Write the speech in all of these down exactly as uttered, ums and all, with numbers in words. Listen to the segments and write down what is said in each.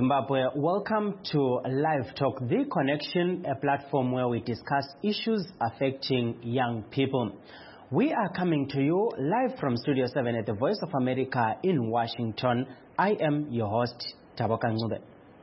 Zimbabwe, welcome to Live Talk, The Connection, a platform where we discuss issues affecting young people. We are coming to you live from Studio seven at the Voice of America in Washington. I am your host, Taboka Ngube.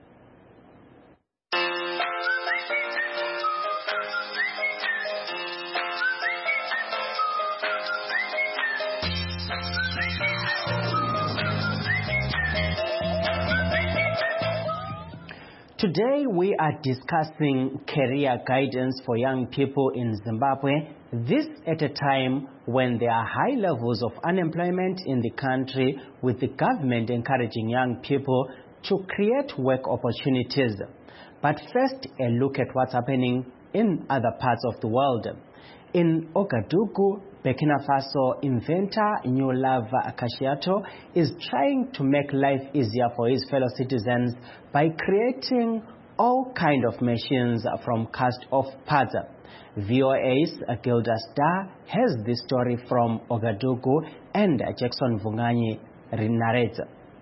Today we are discussing career guidance for young people in Zimbabwe, this at a time when there are high levels of unemployment in the country, with the government encouraging young people to create work opportunities. But first, a look at what's happening in other parts of the world. In Ouagadougou, Burkina Faso, inventor Nyolava Kashiato is trying to make life easier for his fellow citizens by creating all kinds of machines from cast-off parts. V O A's Gilda Star has this story from Ouagadougou, and Jackson Vunganyi narrates.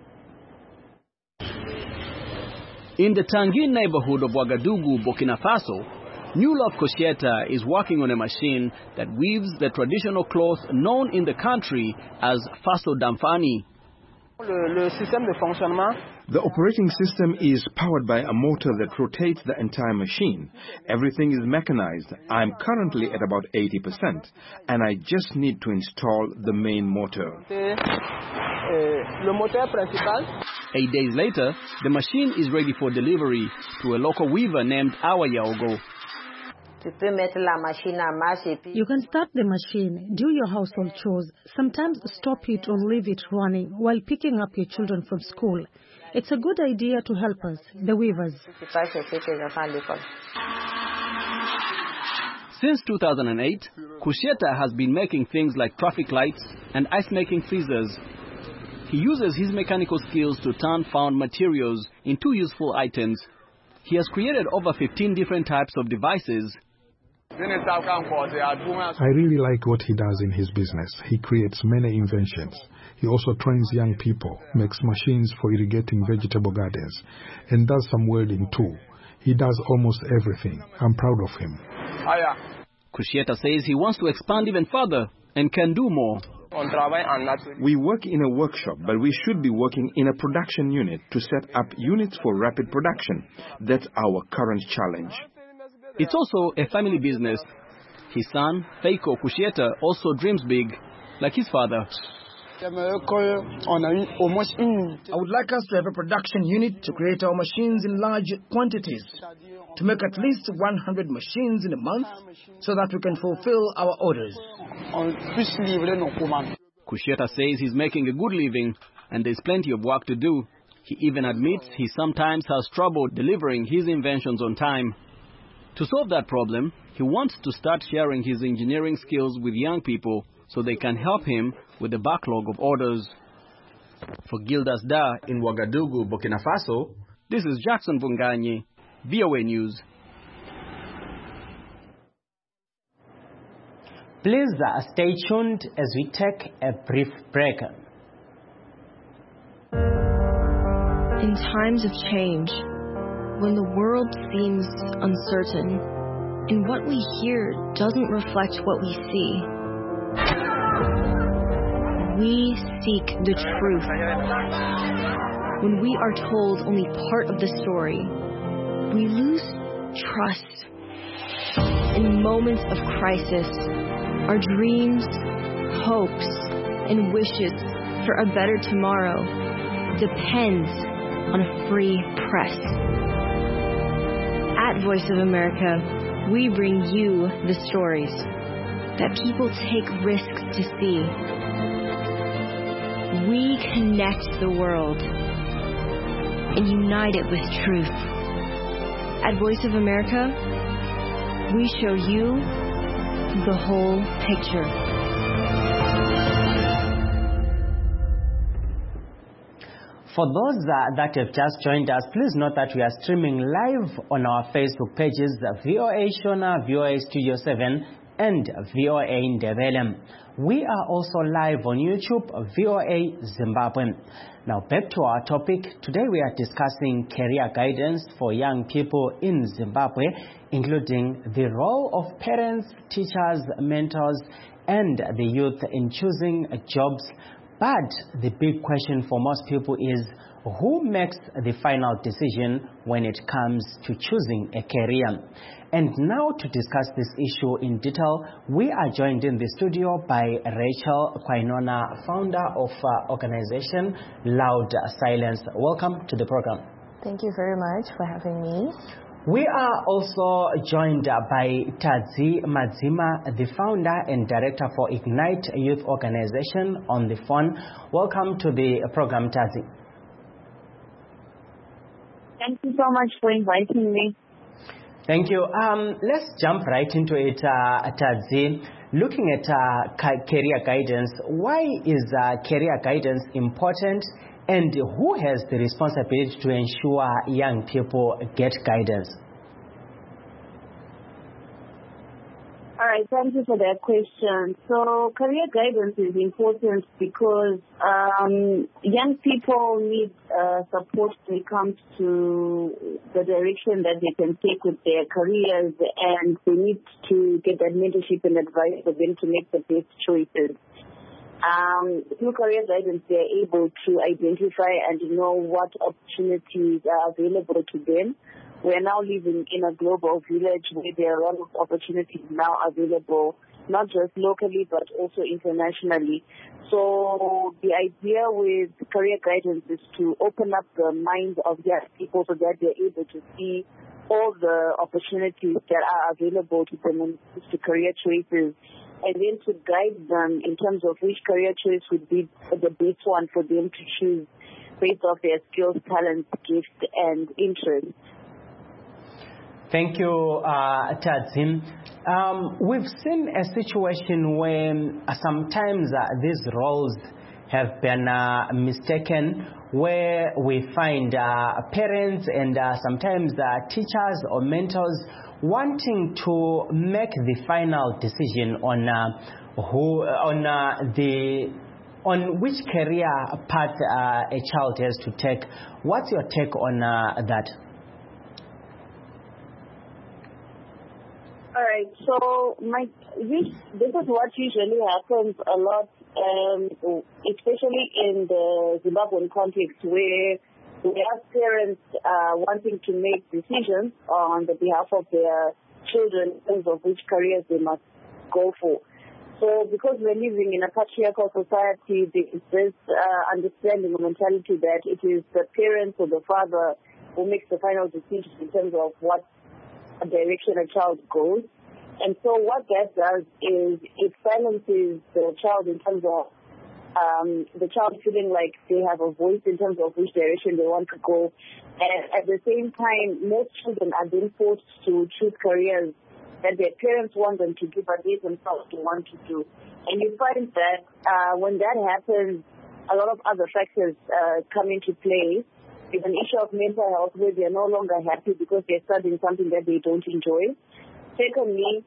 In the Tangin neighborhood of Ouagadougou, Burkina Faso, Nyolava Kashiato is working on a machine that weaves the traditional cloth known in the country as Faso Damfani. The operating system is powered by a motor that rotates the entire machine. Everything is mechanized. I'm currently at about eighty percent, and I just need to install the main motor. Eight days later, the machine is ready for delivery to a local weaver named Awa Yaogo. You can start the machine, do your household chores, sometimes stop it or leave it running while picking up your children from school. It's a good idea to help us, the weavers. Since two thousand eight, Kashiato has been making things like traffic lights and ice-making freezers. He uses his mechanical skills to turn found materials into useful items. He has created over fifteen different types of devices. I really like what he does in his business. He creates many inventions. He also trains young people, makes machines for irrigating vegetable gardens, and does some welding too. He does almost everything. I'm proud of him. Kashiato says he wants to expand even further and can do more. We work in a workshop, but we should be working in a production unit to set up units for rapid production. That's our current challenge. It's also a family business. His son, Feiko Kashiato, also dreams big, like his father. I would like us to have a production unit to create our machines in large quantities, to make at least one hundred machines in a month, so that we can fulfill our orders. Kashiato says he's making a good living, and there's plenty of work to do. He even admits he sometimes has trouble delivering his inventions on time. To solve that problem, he wants to start sharing his engineering skills with young people so they can help him with the backlog of orders. For Gildas Da in Ouagadougou, Burkina Faso, this is Jackson Vunganyi, V O A News. Please uh, stay tuned as we take a brief break. In times of change, when the world seems uncertain and what we hear doesn't reflect what we see, we seek the truth. When we are told only part of the story, we lose trust. In moments of crisis, our dreams, hopes, and wishes for a better tomorrow depends on a free press. At Voice of America, we bring you the stories that people take risks to see. We connect the world and unite it with truth. At Voice of America, we show you the whole picture. For those uh, that have just joined us, please note that we are streaming live on our Facebook pages, V O A Shona, V O A Studio seven, and V O A Ndebele. We are also live on YouTube, V O A Zimbabwe. Now back to our topic. Today we are discussing career guidance for young people in Zimbabwe, including the role of parents, teachers, mentors, and the youth in choosing jobs. But the big question for most people is, who makes the final decision when it comes to choosing a career? And now to discuss this issue in detail, we are joined in the studio by Rachel Kwainona, founder of uh, organization Loud Silence. Welcome to the program. Thank you very much for having me. We are also joined by Tadzi Madzima, the founder and director for Ignite Youth Organization, on the phone. Welcome to the program, Tadzi. Thank you so much for inviting me. Thank you. Um, let's jump right into it, uh, Tadzi. Looking at uh, ca- career guidance, why is uh, career guidance important, and who has the responsibility to ensure young people get guidance? All right, thank you for that question. So career guidance is important because um, young people need uh, support when it comes to the direction that they can take with their careers, and they need to get that mentorship and advice for them to make the best choices. Um, through career guidance, they are able to identify and know what opportunities are available to them. We are now living in a global village where there are a lot of opportunities now available, not just locally but also internationally. So the idea with career guidance is to open up the minds of young people so that they're able to see all the opportunities that are available to them when it comes to career choices, and then to guide them in terms of which career choice would be the best one for them to choose based off their skills, talents, gifts, and interests. Thank you, uh, Tadzim. Um, we've seen a situation where uh, sometimes uh, these roles have been uh, mistaken, where we find uh, parents and uh, sometimes uh, teachers or mentors wanting to make the final decision on uh, who on uh, the on which career path uh, a child has to take. What's your take on uh, that? All right, so my this, this is what usually happens a lot, um, especially in the Zimbabwean context, where we have parents uh, wanting to make decisions on the behalf of their children in terms of which careers they must go for. So because we're living in a patriarchal society, there is this uh, understanding or mentality that it is the parents or the father who makes the final decision in terms of what direction a child goes. And so what that does is it silences the child in terms of um, the child feeling like they have a voice in terms of which direction they want to go. And at the same time, most children are being forced to choose careers that their parents want them to do, but they themselves don't want to do. And you find that uh, when that happens, a lot of other factors uh, come into play. There's an issue of mental health where they're no longer happy because they're studying something that they don't enjoy. Secondly,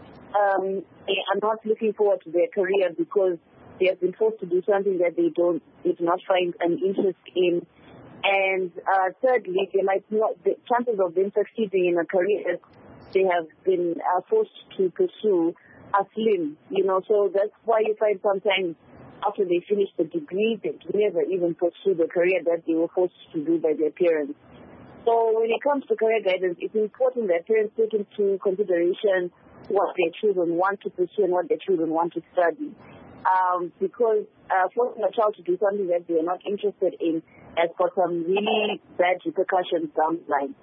um, they are not looking forward to their career because they have been forced to do something that they don't, they do not find an interest in. And uh, thirdly, they might not, the chances of them succeeding in a career they have been uh, forced to pursue are slim. You know, so that's why you find sometimes after they finish the degree, they never even pursue the career that they were forced to do by their parents. So when it comes to career guidance, it's important that parents take into consideration what their children want to pursue and what their children want to study. Um, because uh, forcing a child to do something that they are not interested in has got some really bad repercussions down the line.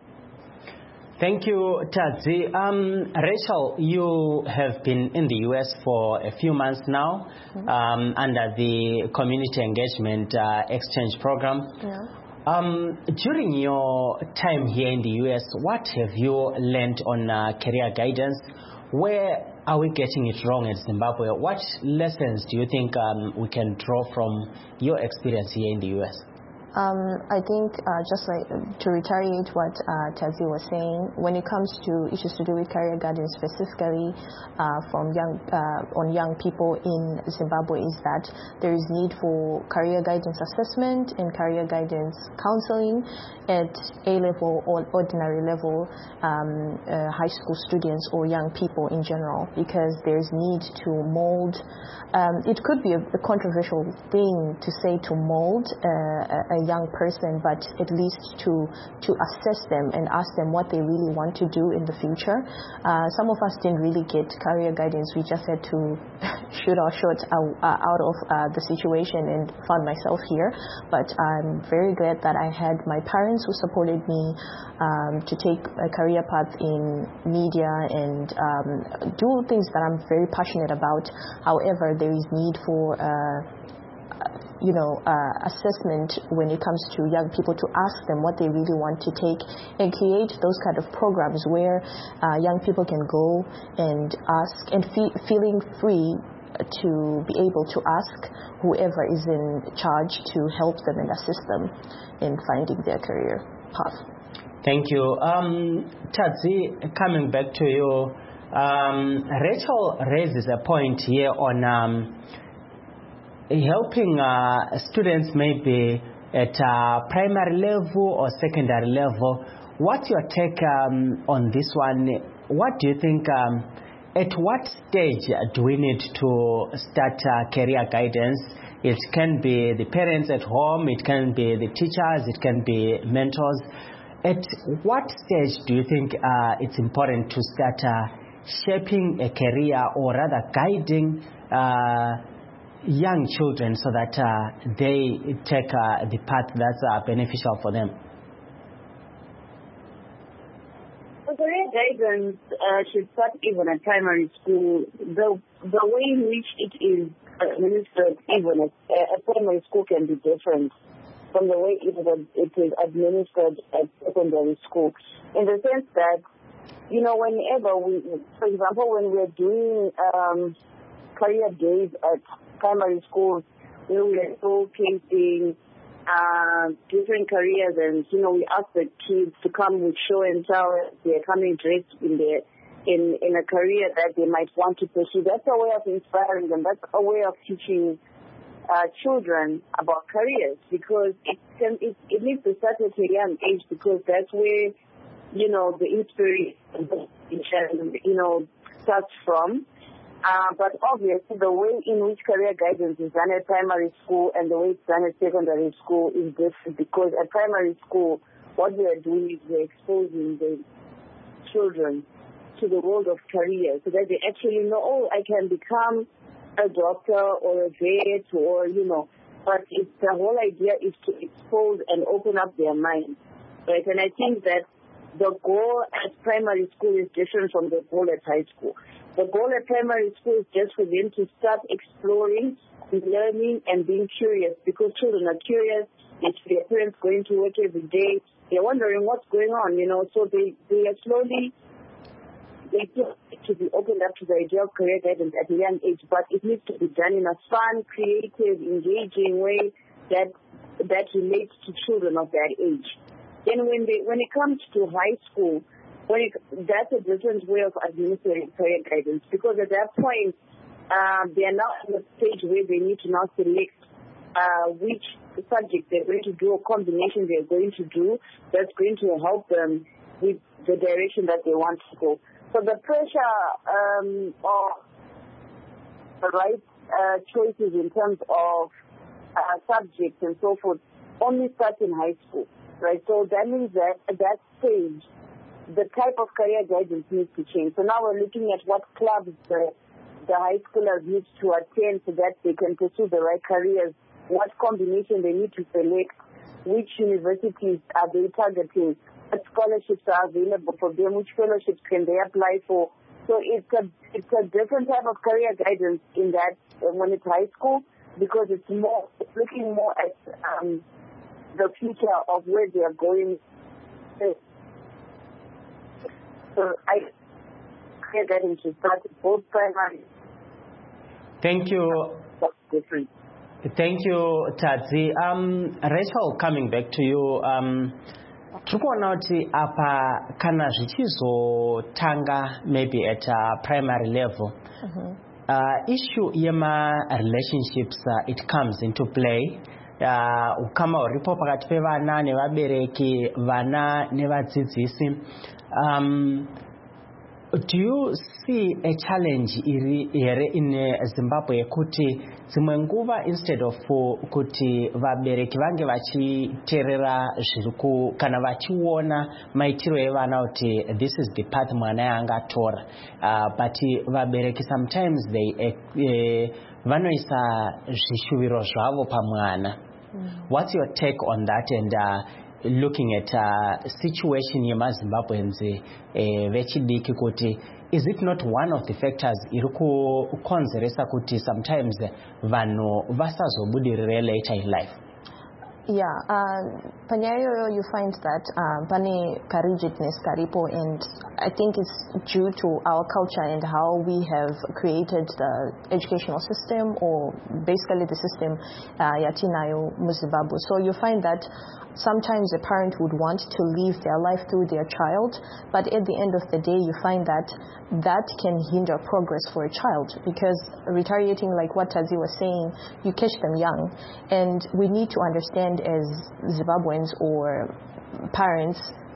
Thank you, Tadzi. Um, Rachel, you have been in the U S for a few months now, mm-hmm. um, under the Community Engagement uh, Exchange Program. Yeah. Um, during your time here in the U S, what have you learned on uh, career guidance? Where are we getting it wrong at Zimbabwe? What lessons do you think um, we can draw from your experience here in the U S? Um, I think uh, just like to reiterate what uh, Tazi was saying, when it comes to issues to do with career guidance specifically uh, from young uh, on young people in Zimbabwe, is that there is need for career guidance assessment and career guidance counseling at A-level or ordinary level um, uh, high school students or young people in general, because there's need to mold. Um, it could be a, a controversial thing to say to mold uh, a, a young person, but at least to to assess them and ask them what they really want to do in the future. Uh, some of us didn't really get career guidance. We just had to shoot our shot out, uh, out of uh, the situation and found myself here. But I'm very glad that I had my parents who supported me um, to take a career path in media and um, do things that I'm very passionate about. However, there is need for uh, you know, uh, assessment when it comes to young people, to ask them what they really want to take and create those kind of programs where uh, young people can go and ask and fe- feeling free to be able to ask whoever is in charge to help them and assist them in finding their career path. Thank you. Um, Tazi, coming back to you, um, Rachel raises a point here on um, helping uh, students maybe at uh, primary level or secondary level. What's your take um, on this one? What do you think, um, at what stage do we need to start uh, career guidance? It can be the parents at home, it can be the teachers, it can be mentors. At what stage do you think uh, it's important to start uh, shaping a career, or rather guiding uh, young children so that uh, they take uh, the path that's uh, beneficial for them? So career guidance uh, should start even at primary school. The the way in which it is administered even at, at primary school can be different from the way it is, it is administered at secondary school, in the sense that, you know, whenever we, for example, when we're doing um, career days at primary schools, you know, we're showcasing uh, different careers, and, you know, we ask the kids to come with show and tell. They're coming dressed in their in, in a career that they might want to pursue. That's a way of inspiring them. That's a way of teaching uh, children about careers, because it can it, it needs to start at a young age, because that's where, you know, the inspiration, you know, starts from. Uh, but obviously, the way in which career guidance is done at primary school and the way it's done at secondary school is different, because at primary school, what we are doing is we're exposing the children to the world of career, so that they actually know, oh, I can become a doctor or a vet, or, you know, but it's, the whole idea is to expose and open up their minds, right? And I think that the goal at primary school is different from the goal at high school. The goal at primary school is just for them to start exploring, learning, and being curious, because children are curious. It's their parents going to work every day. They're wondering what's going on, you know, so they, they are slowly, they need to be opened up to the idea of career guidance at a young age, but it needs to be done in a fun, creative, engaging way that that relates to children of that age. Then when they when it comes to high school, when it, that's a different way of administering career guidance, because at that point, uh, they are now at the stage where they need to now select uh, which subject they're going to do, or combination they're going to do that's going to help them with the direction that they want to go. So the pressure um, of the right uh, choices in terms of uh, subjects and so forth only starts in high school, right? So that means that at that stage, the type of career guidance needs to change. So now we're looking at what clubs the, the high schoolers need to attend so that they can pursue the right careers, what combination they need to select, which universities are they targeting, what scholarships are available for them, which fellowships can they apply for. So it's a it's a different type of career guidance in that uh, when it's high school, because it's more it's looking more at um, the future of where they are going. So I career guidance should start both primary. Thank you. That's different. Thank you, Tadzi. Um, Rachel, coming back to you. Um, Tukuona kuti apa kana zvichizotanga maybe at a primary level. Mm-hmm. Uh, issue yema relationships uh, it comes into play. Uh, kama uripo pakati pevana nevabereki, vana nevadzidzisi. Um, do you see a challenge iri here in Zimbabwe kuti dzimwe nguva instead of kuti vabereki vange vachiterera zviriku kana vachiona maitiro evana kuti this is the path mwana yangatora, uh, but vabereki sometimes they uh, vanoisa zvishuviro zvavo pamwana. Mm. What's your take on that, and uh, looking at uh, situation yemazimbabweans uh, vechidiki kuti is it not one of the factors iri kukonzeresa kuti sometimes vanhu vasazobudirire later in life? Yeah, uh, panyayo you find that uh, pane karigidness karipo, and I think it's due to our culture and how we have created the educational system, or basically the system uh, yatinayo mu Zimbabwe. So you find that sometimes a parent would want to live their life through their child, but at the end of the day you find that that can hinder progress for a child, because retaliating, like what Tazi was saying, you catch them young, and we need to understand as Zimbabweans or parents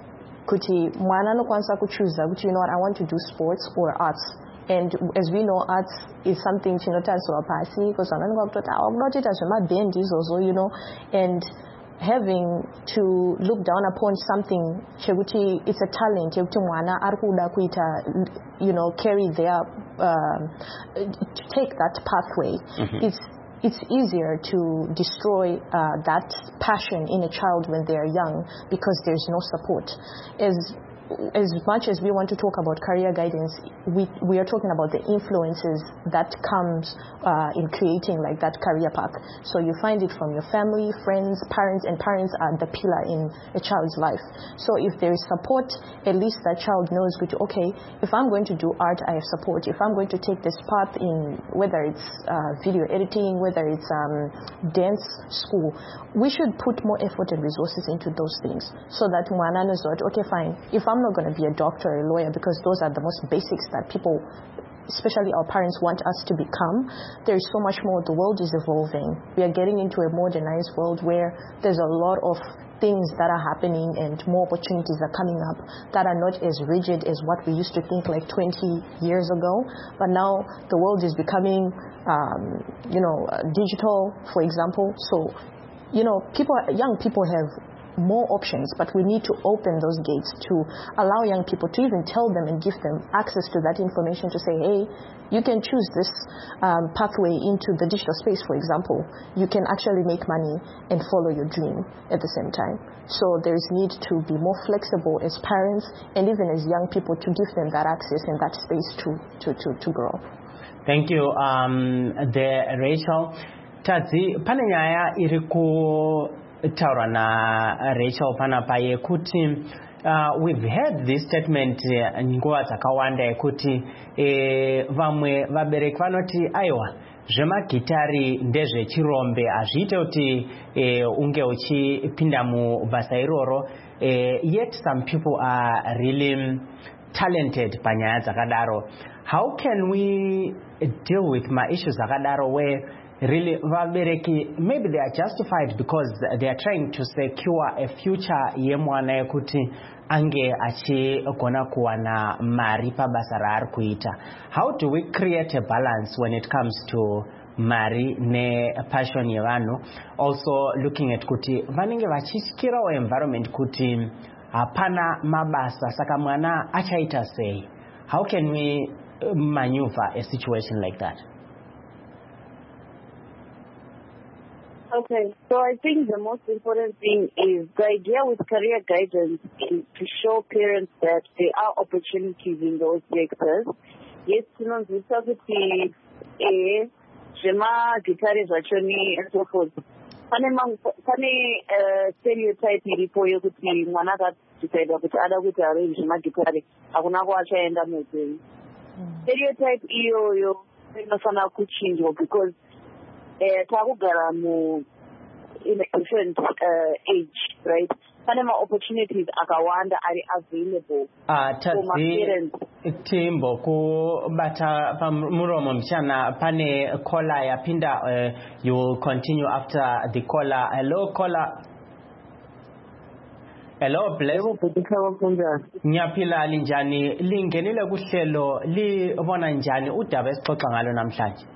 kuti mwana anokwanisa kuchoose kuti, you know what, I want to do sports or arts. And as we know, arts is something chinotariswa pasi because vanonga kutoti akunotoita zvemabhendi izvozvo, you know, and having to look down upon something chekuti it's a talent chekuti mwana ari kuda kuita, you know, carry their uh, to take that pathway. Mm-hmm. It's it's easier to destroy uh, that passion in a child when they are young because there's no support. As as much as we want to talk about career guidance, we we are talking about the influences that comes uh, in creating like that career path. So you find it from your family, friends, parents, and parents are the pillar in a child's life. So if there is support, at least that child knows, okay, if I'm going to do art, I have support. If I'm going to take this path in whether it's uh, video editing, whether it's um, dance school, we should put more effort and resources into those things so that mwana knows that, okay, fine, if I'm I'm not going to be a doctor or a lawyer, because those are the most basics that people, especially our parents, want us to become. There is so much more. The world is evolving. We are getting into a modernized world where there's a lot of things that are happening and more opportunities are coming up that are not as rigid as what we used to think like twenty years ago. But now the world is becoming, um, you know, uh, digital, for example. So, you know, people, young people have more options, but we need to open those gates to allow young people to even tell them and give them access to that information to say, hey, you can choose this um, pathway into the digital space, for example. You can actually make money and follow your dream at the same time. So there is need to be more flexible as parents and even as young people to give them that access and that space to, to, to, to grow. Thank you, um, there, Rachel. Tadzi, pane nyaya iri ku taura na Rachel panapa yekuti uh, we've heard this statement nguva dzakawanda yekuti eh, vamwe vabereki vanoti aiwa zvemagitari ndezvechirombe hazviite kuti eh, unge uchipinda mubasa iroro, eh, yet some people are really talented panyaya dzakadaro. How can we deal with my issues dzakadaro where really vabereki maybe they are justified because they are trying to secure a future yemwana yekuti ange achigona kuwana mari pabasa raari kuita? How do we create a balance when it comes to mari ne passion yevanhu, also looking at kuti vanenge vachityirawo environment kuti hapana mabasa saka mwana achaita sei? How can we maneuver a situation like that? Okay, so I think the most important thing is the idea with career guidance is to show parents that there are opportunities in those sectors. Yes, tinonzwisa kuti eh zvema gitari zvachoni and so forth. Pane pane stereotype iripo yokuti mwana akadecida kuti ada kuti ave zvema gitari hakuna kwachaenda muupenyu. Stereotype iyoyo inofanira kuchinjwa because eh takugara mu in a different uh, age, right? Panama opportunities akawanda are available uh, for my parents. Timbo ku bata muromo mchana pane caller yapinda uh, you will continue after the caller. Hello caller. Hello bless. Ngiyaphila linjani lingenile kuhlelo libona njani udaba esixoxa ngalo namhlanje?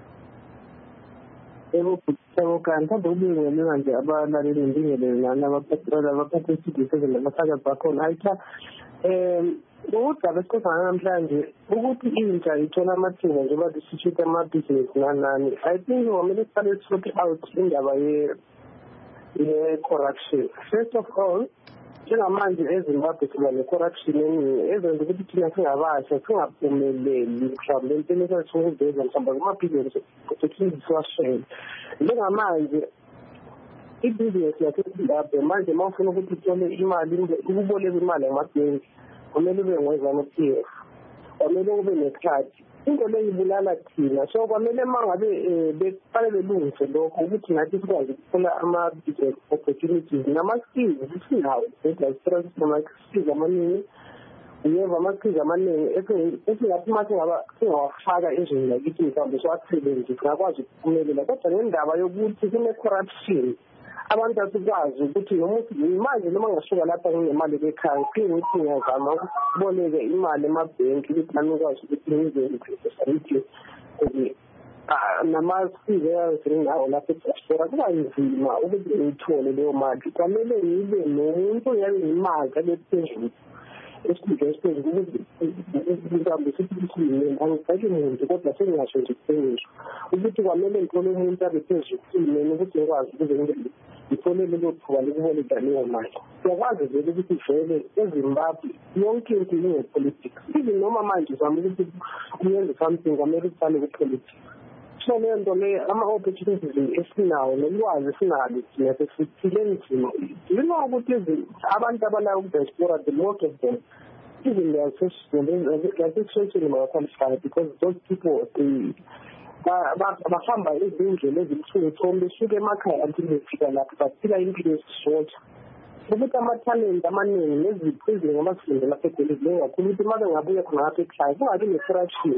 Ebo Ebo kanta dobile nje abalaleli ndingele nana abaphathela abaphathisa nabafaka bakhona ayitha em udaba esixoxa namhlanje ukuthi intsha ithola amathuba njengoba disithuka ama-business nanani. I think wamele siqale sort out indaba ye ye corruption. First of all, njengamanje eZimbabwe siba ne-corruption eningi ezenza ukuthi thina singabasha singaphumeleli mhlawumbe empini esasukuveza mhlawumbe kumabhizinisi kusetshenziswashele. Njengamanje ibhizinisi yaseZimbabwe manje uma ufuna ukuthi uthole imali ukuboleka imali yamabhenki kumele ube ngwezana P F, kwamele ube nekhadi. Into leyo ibulala thina, so kwamele uma ngabe beqale belungise lokho ukuthi nathi sikwazi ukuthola ama-business opportunities nama-skills sinawo like nama-skills amaningi uyeva ama-skills amaningi esingathi uma singawafaka ezweni lakithi mhlawumbe siwasebenzise singakwazi ukuphumelela. Kodwa ngendaba yokuthi kune-corruption abantu asikwazi ukuthi manje noma ngasuka lapha nginemali ekhaya ngicela ukuthi ngiyazama ukuboleka imali emabhenki ukuthi nami ngikwazi ukuthi ngizenze nama-skills eyazingawo lapha e-diaspora kuba nzima ukuthi ngiyithole leyo mali. Kwamele ngibe nomuntu oyabe ngimazi abephezulu esikhundla esiphezulu ukuthi mhlawumbe sithi kukhulume angifake muntu kodwa sengingasho nje kuphezulu ukuthi kwamele ngithole umuntu abephezulu kukhulumeni ukuthi ngikwazi ukuze ngithole lelo thuba lokuboleka leyo mali. Siyakwazi vele ukuthi vele eZimbabwe yonke into ingepolitics. Even noma manje uzama ukuthi uyenze something kwamele uqale kupolitics. So leyo nto leyo ama-opportunities esinawo nolwazi esinalo thina sesiphile nzima. Yino ukuthi abantu abalayo ku-diaspora, the most of them, even they are especially qualified because those people they bahamba izindlela ezibuhlungu besuke emakhaya until befika lapho baphila impilo esisodwa. Ukuthi ama-talent amaningi nezipho eziningi abasifundela eBelizwe kakhulu ukuthi uma bengabuya khona lapha ekhaya kungabi ne-corruption.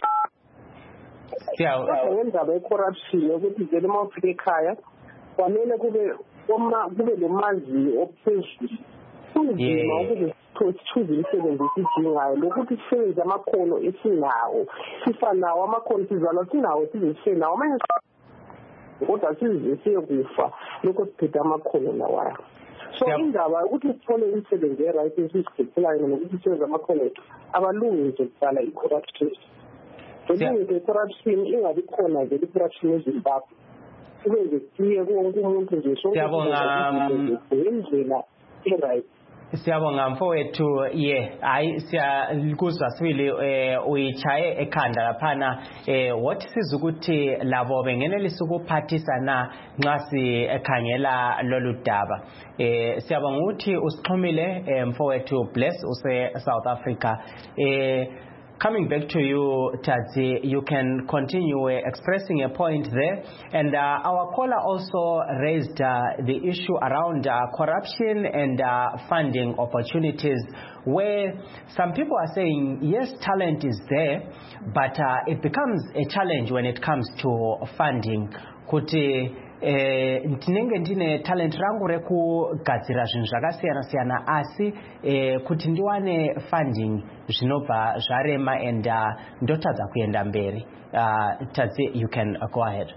Ngendaba ye-corruption ukuthi vele uma ufika ekhaya kwamele kube kube lomazi ophezulu kunzima ukuthi sithuze imisebenzi esiyidingayo lokuthi sisebenze amakhono esinawo sifanawo amakhono sizalwa sinawo size sisenawo manje kodwa size siyekufa lokho siphethe amakhono lawayo. So indaba ukuthi sithole imisebenzi e-right esizikhethelayo nokuthi sisebenze amakhono ethu abalungise kuqala i-corruption. Kulungise i-corruption ingabi khona vele i-corruption eZimbabwe kube nje kuye wonke umuntu nje ngendlela e-right. Siyabonga mfowethu ye hayi siyakuzwa sibili uyichaye ekhanda laphana what sizukuthi labo bengenelisa ukuphathisa na nxa sikhangela lolu daba. Siyabonga ukuthi usixhumile mfowethu Bless use South Africa. Coming back to you, Tazi, you can continue uh, expressing a point there. And uh, our caller also raised uh, the issue around uh, corruption and uh, funding opportunities, where some people are saying, yes, talent is there, but uh, it becomes a challenge when it comes to funding. Kuti eh ntinenge ndine talent rangu rekugadzira zvinhu zvakasiyana siyana asi eh kuti ndiwane funding zvinobva zvarema and uh, ndotadza kuenda mberi. uh, Tazi, you can uh, go ahead.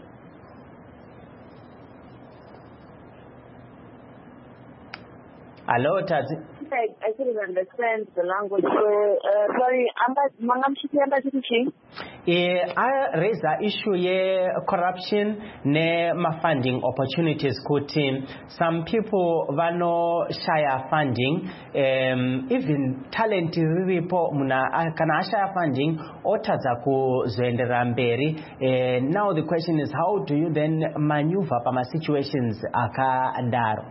Hello Tazi. I, I couldn't understand the language. So, uh, sorry, I raise the issue ye corruption ne ma funding opportunities kuti some people vano share funding um, even talent riripo muna kana share funding otadza kuzoendera mberi. Uh, now the question is, how do you then maneuver pama situations akadaro?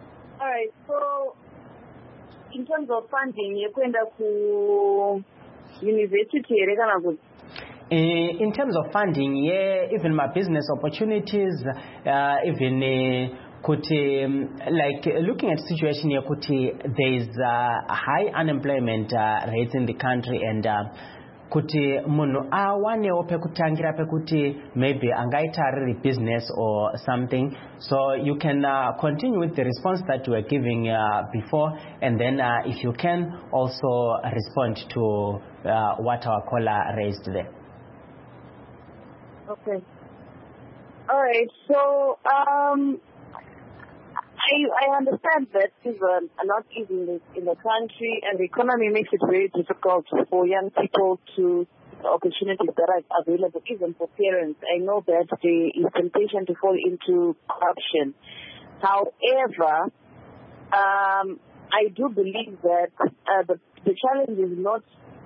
Alright, so in terms of funding, you're going to university here kana kuti in terms of funding, yeah, even my business opportunities, uh, even uh, kuti, um, like looking at the situation here, kuti, there is uh, high unemployment uh, rates in the country, and uh, kuti munhu awanewo pekutangira pekuti maybe angaita riri business or something, so you can uh, continue with the response that you were giving uh, before, and then uh, if you can also respond to uh, what our caller raised there. Okay. All right. So um, I I understand that it's a lot easy in the, in the country, and the economy makes it very difficult for young people to the opportunities that are available, even for parents. I know that there is temptation to fall into corruption. However, um, I do believe that uh, the the challenge is not.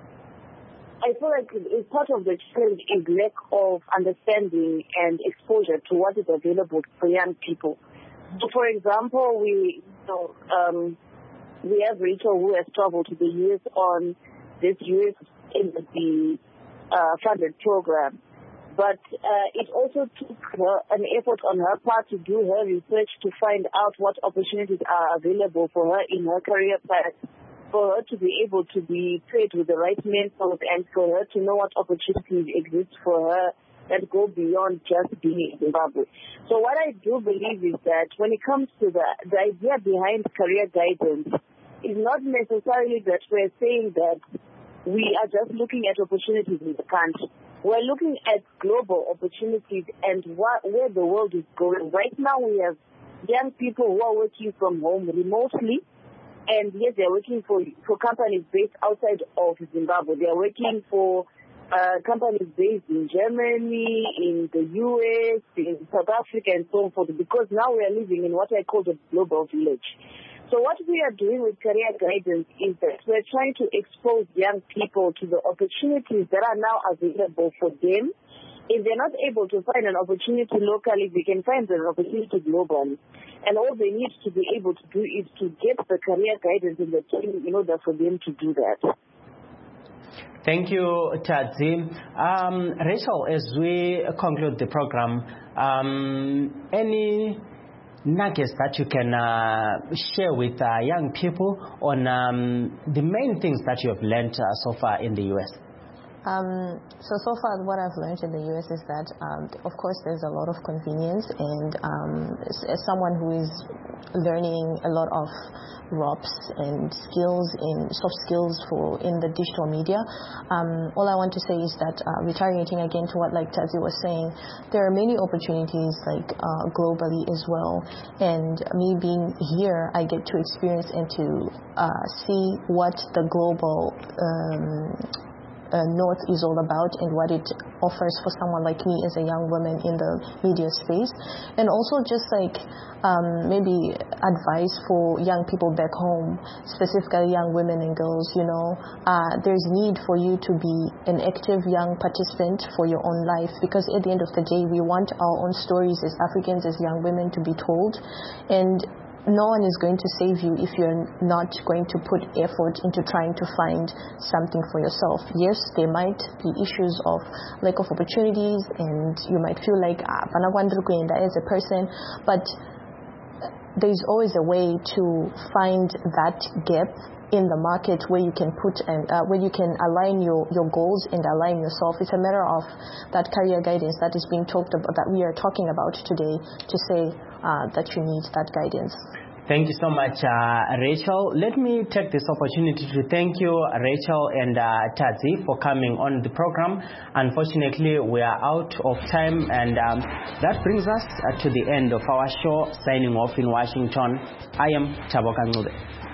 I feel like it's part of the challenge is lack of understanding and exposure to what is available for young people. So, for example, we you know, um, we have Rachel who has traveled to the U S on this U S Embassy uh, funded program, but uh, it also took her an effort on her part to do her research to find out what opportunities are available for her in her career path, for her to be able to be paired with the right mentors, and for her to know what opportunities exist for her that go beyond just being in Zimbabwe. So what I do believe is that when it comes to the, the idea behind career guidance is not necessarily that we're saying that we are just looking at opportunities in the country. We're looking at global opportunities and what, where the world is going. Right now we have young people who are working from home remotely, and yes, they're working for for companies based outside of Zimbabwe. They're working for uh, companies based in Germany, in the U S, in South Africa, and so forth, because now we are living in what I call the global village. So what we are doing with career guidance is that we're trying to expose young people to the opportunities that are now available for them. If they're not able to find an opportunity locally, they can find an opportunity globally. And all they need to be able to do is to get the career guidance in the training in order for them to do that. Thank you, Tadzi. Um, Rachel, as we conclude the program, um, any nuggets that you can uh, share with uh, young people on um, the main things that you have learned uh, so far in the U S? Um, so, so far what I've learned in the U S is that, um, of course, there's a lot of convenience, and um, as, as someone who is learning a lot of R O Ps and skills in soft skills for in the digital media, um, all I want to say is that uh, retaliating again to what like Tadzi was saying, there are many opportunities like uh, globally as well, and me being here, I get to experience and to uh, see what the global um, Uh, North is all about and what it offers for someone like me as a young woman in the media space, and also just like um, maybe advice for young people back home, specifically young women and girls. You know, uh, there's need for you to be an active young participant for your own life, because at the end of the day, we want our own stories as Africans, as young women, to be told, and no one is going to save you if you're not going to put effort into trying to find something for yourself. Yes, there might be issues of lack of opportunities, and you might feel like ah, as a person, but there's always a way to find that gap in the market where you can put and uh, where you can align your, your goals and align yourself. It's a matter of that career guidance that is being talked about, that we are talking about today, to say uh, that you need that guidance. Thank you so much, uh, Rachel. Let me take this opportunity to thank you, Rachel and uh, Tadzi, for coming on the program. Unfortunately, we are out of time, and um, that brings us uh, to the end of our show. Signing off in Washington, I am Taboka Ngube.